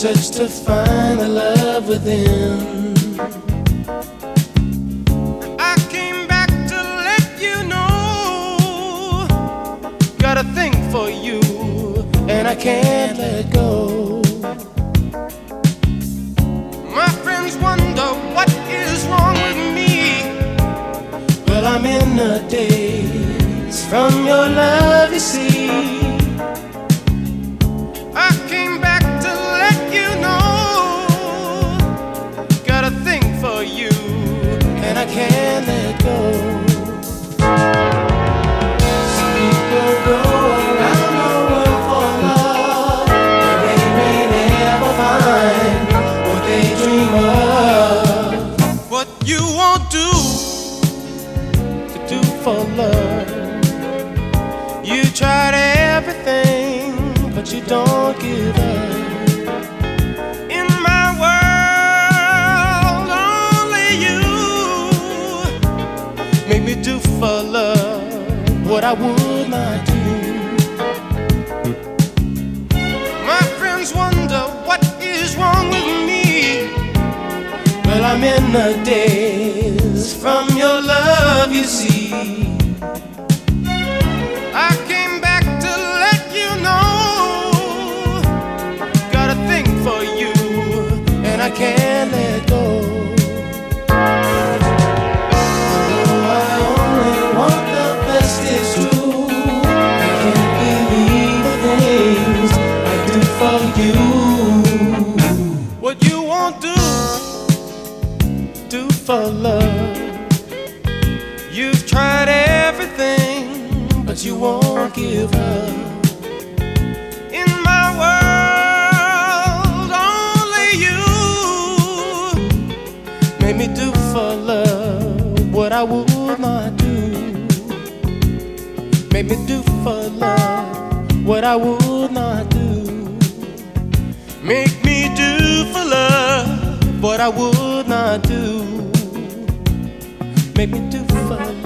search to find the love within. I came back to let you know, got a thing for you, and I can't let go. My friends wonder what is wrong with me. Well, I'm in a daze from your love, you see. I came back to let you know, got a thing for you, and I can't let go. Some people go around the world for love, but they may never find what they dream of. What you won't do to do for love. You tried everything, but you don't give up. In my world, only you make me do for love what I would not do. My friends wonder what is wrong with me. Well, I'm in a daze from your love, you see. I came back to let you know, got a thing for you, and I can't let go. Although I only want the best, it's true. I can't believe the things I do for you. What you won't do for love. You've tried everything, but you won't give up. In my world, only you made me do for love what I would not do. Made me do for love what I would not do. Make me do for love what I would not do. Make me do for love.